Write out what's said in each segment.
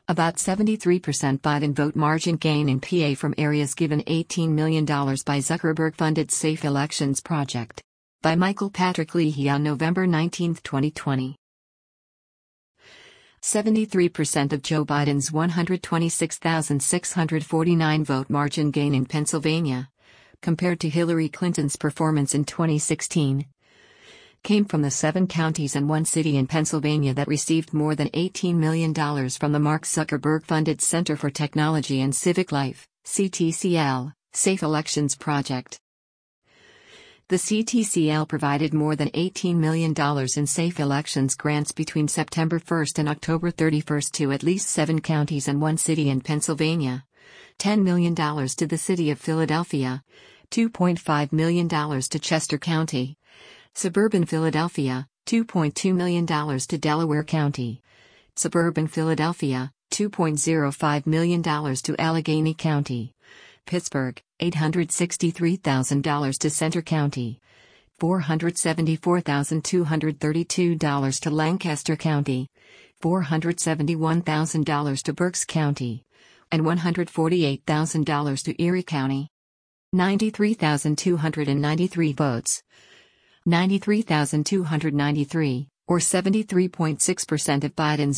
About 73% Biden vote margin gain in PA from areas given $18 million by Zuckerberg-funded Safe Elections Project. By Michael Patrick Leahy on November 19, 2020. 73% of Joe Biden's 126,649 vote margin gain in Pennsylvania, compared to Hillary Clinton's performance in 2016, came from the 7 counties and 1 city in Pennsylvania that received more than $18 million from the Mark Zuckerberg-funded Center for Technology and Civic Life, CTCL, Safe Elections Project. The CTCL provided more than $18 million in Safe Elections grants between September 1 and October 31 to at least 7 counties and 1 city in Pennsylvania, $10 million to the city of Philadelphia, $2.5 million to Chester County, Suburban Philadelphia, $2.2 million to Delaware County, Suburban Philadelphia, $2.05 million to Allegheny County, Pittsburgh, $863,000 to Center County, $474,232 to Lancaster County, $471,000 to Berks County, and $148,000 to Erie County. 93,293 votes. 93,293, or 73.6% of Biden's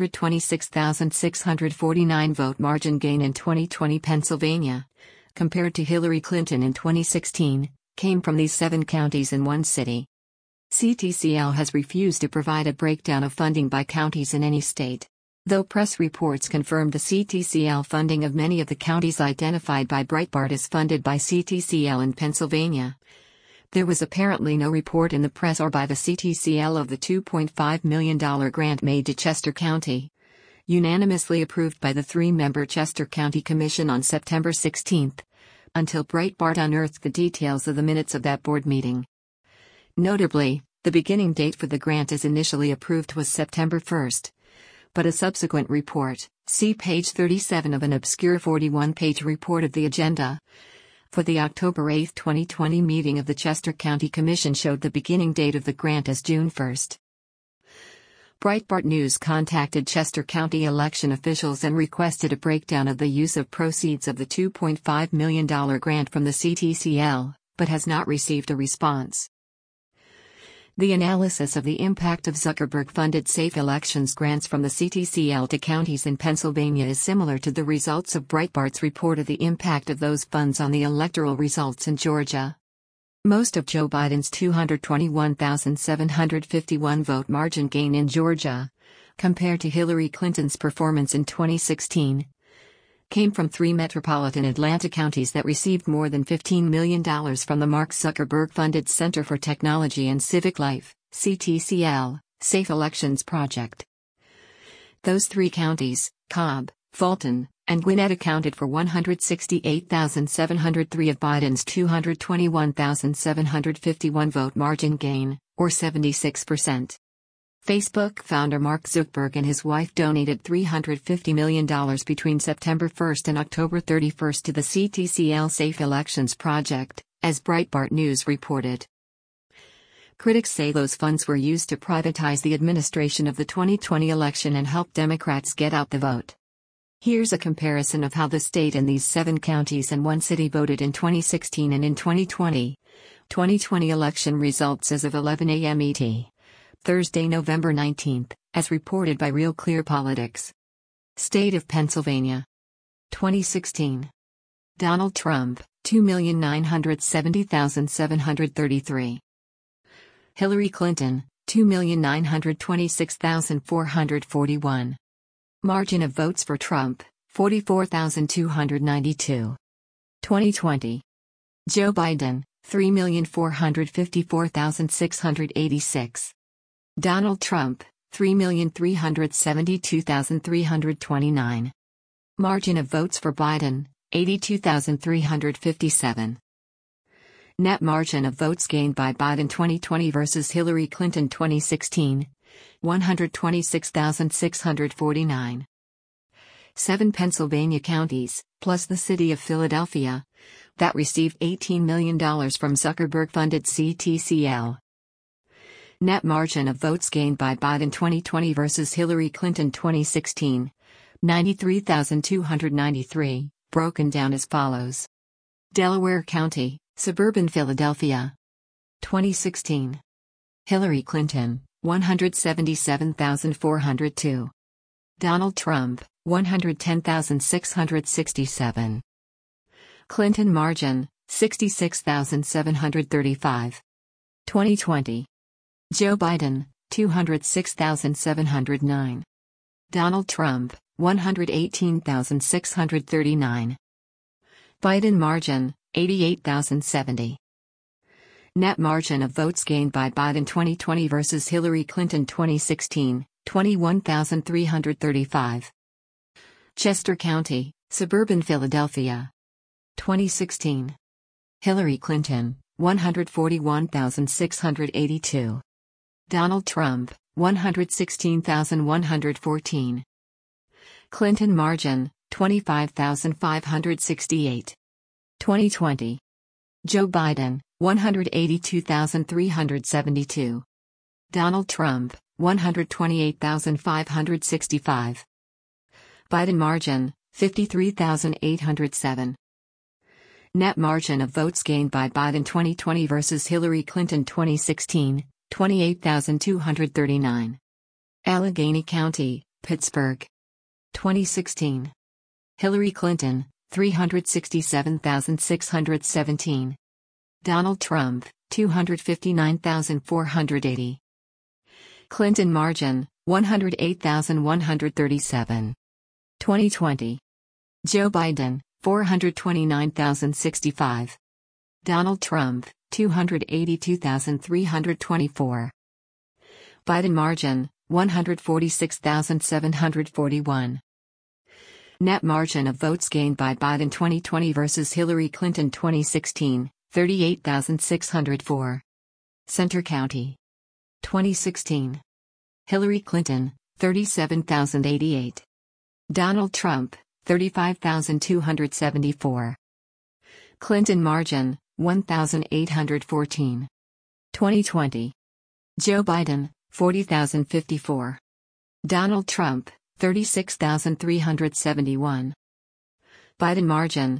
126,649 vote margin gain in 2020 Pennsylvania, compared to Hillary Clinton in 2016, came from these 7 counties and 1 city. CTCL has refused to provide a breakdown of funding by counties in any state. Though press reports confirmed the CTCL funding of many of the counties identified by Breitbart as funded by CTCL in Pennsylvania, there was apparently no report in the press or by the CTCL of the $2.5 million grant made to Chester County, unanimously approved by the 3-member Chester County Commission on September 16, until Breitbart unearthed the details of the minutes of that board meeting. Notably, the beginning date for the grant as initially approved was September 1, but a subsequent report, see page 37 of an obscure 41-page report of the agenda, for the October 8, 2020 meeting of the Chester County Commission showed the beginning date of the grant as June 1. Breitbart News contacted Chester County election officials and requested a breakdown of the use of proceeds of the $2.5 million grant from the CTCL, but has not received a response. The analysis of the impact of Zuckerberg-funded Safe Elections grants from the CTCL to counties in Pennsylvania is similar to the results of Breitbart's report of the impact of those funds on the electoral results in Georgia. Most of Joe Biden's 221,751 vote margin gain in Georgia, compared to Hillary Clinton's performance in 2016, came from 3 metropolitan Atlanta counties that received more than $15 million from the Mark Zuckerberg-funded Center for Technology and Civic Life, CTCL, Safe Elections Project. Those 3 counties, Cobb, Fulton, and Gwinnett, accounted for 168,703 of Biden's 221,751 vote margin gain, or 76%. Facebook founder Mark Zuckerberg and his wife donated $350 million between September 1 and October 31 to the CTCL Safe Elections Project, as Breitbart News reported. Critics say those funds were used to privatize the administration of the 2020 election and help Democrats get out the vote. Here's a comparison of how the state and these 7 counties and 1 city voted in 2016 and in 2020. 2020 election results as of 11 a.m. ET. Thursday, November 19, as reported by Real Clear Politics. State of Pennsylvania. 2016. Donald Trump, 2,970,733. Hillary Clinton, 2,926,441. Margin of votes for Trump, 44,292. 2020. Joe Biden, 3,454,686. Donald Trump, 3,372,329. Margin of votes for Biden, 82,357. Net margin of votes gained by Biden 2020 versus Hillary Clinton 2016, 126,649. 7 Pennsylvania counties, plus the city of Philadelphia, that received $18 million from Zuckerberg-funded CTCL. Net margin of votes gained by Biden 2020 versus Hillary Clinton 2016, 93,293, broken down as follows. Delaware County, suburban Philadelphia. 2016. Hillary Clinton, 177,402. Donald Trump, 110,667. Clinton margin, 66,735. 2020. Joe Biden, 206,709. Donald Trump, 118,639. Biden margin, 88,070. Net margin of votes gained by Biden 2020 versus Hillary Clinton 2016, 21,335. Chester County, suburban Philadelphia. 2016. Hillary Clinton, 141,682. Donald Trump, 116,114. Clinton margin, 25,568. 2020. Joe Biden, 182,372. Donald Trump, 128,565. Biden margin, 53,807. Net margin of votes gained by Biden 2020 versus Hillary Clinton 2016, 28,239. Allegheny County, Pittsburgh. 2016. Hillary Clinton, 367,617. Donald Trump, 259,480. Clinton margin, 108,137. 2020. Joe Biden, 429,065. Donald Trump, 282,324. Biden margin, 146,741. Net margin of votes gained by Biden 2020 versus Hillary Clinton 2016, 38,604. Center County. 2016. Hillary Clinton, 37,088. Donald Trump, 35,274. Clinton margin, 1,814. 2020. Joe Biden, 40,054. Donald Trump, 36,371. Biden margin,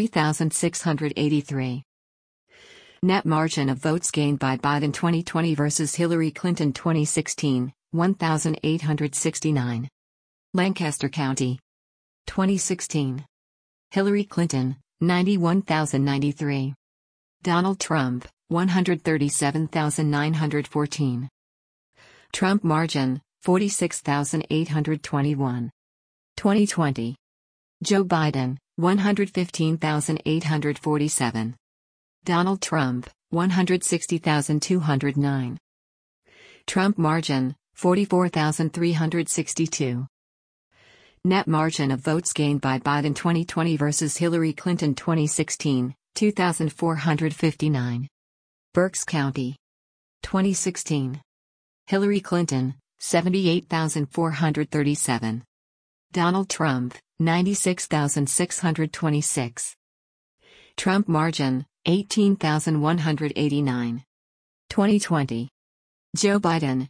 3,683. Net margin of votes gained by Biden 2020 versus Hillary Clinton 2016, 1,869. Lancaster County. 2016. Hillary Clinton, 91,093. Donald Trump, 137,914. Trump margin, 46,821. 2020. Joe Biden, 115,847. Donald Trump, 160,209. Trump margin, 44,362. Net margin of votes gained by Biden 2020 versus Hillary Clinton 2016, 2,459. Berks County. 2016. Hillary Clinton, 78,437. Donald Trump, 96,626. Trump margin, 18,189. 2020. Joe Biden,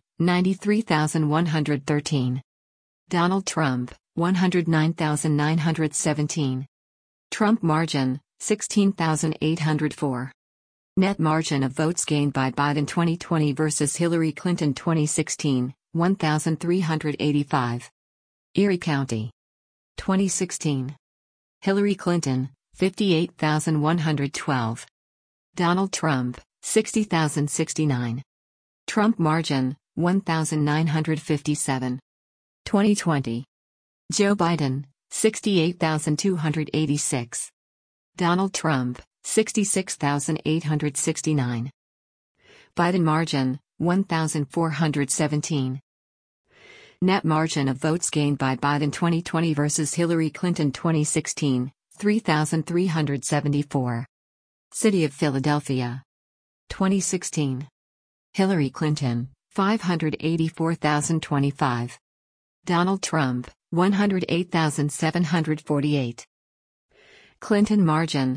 93,113. Donald Trump, 109,917. Trump margin, 16,804. Net margin of votes gained by Biden 2020 versus Hillary Clinton 2016, 1,385. Erie County. 2016. Hillary Clinton, 58,112. Donald Trump, 60,069. Trump margin, 1,957. 2020. Joe Biden, 68,286. Donald Trump, 66,869. Biden margin, 1,417. Net margin of votes gained by Biden 2020 versus Hillary Clinton 2016, 3,374. City of Philadelphia. 2016. Hillary Clinton, 584,025. Donald Trump, 108,748. Clinton margin,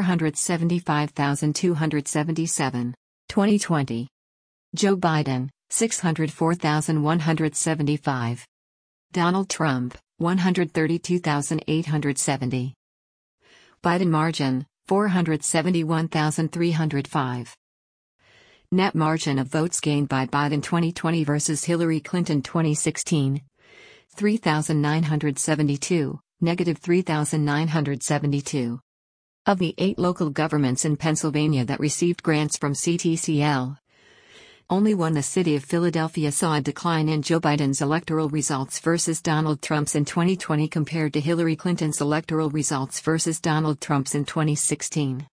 475,277. 2020. Joe Biden, 604,175. Donald Trump, 132,870. Biden margin, 471,305. Net margin of votes gained by Biden 2020 versus Hillary Clinton 2016. 3,972, negative 3,972. Of the 8 local governments in Pennsylvania that received grants from CTCL, only one, the city of Philadelphia, saw a decline in Joe Biden's electoral results versus Donald Trump's in 2020 compared to Hillary Clinton's electoral results versus Donald Trump's in 2016.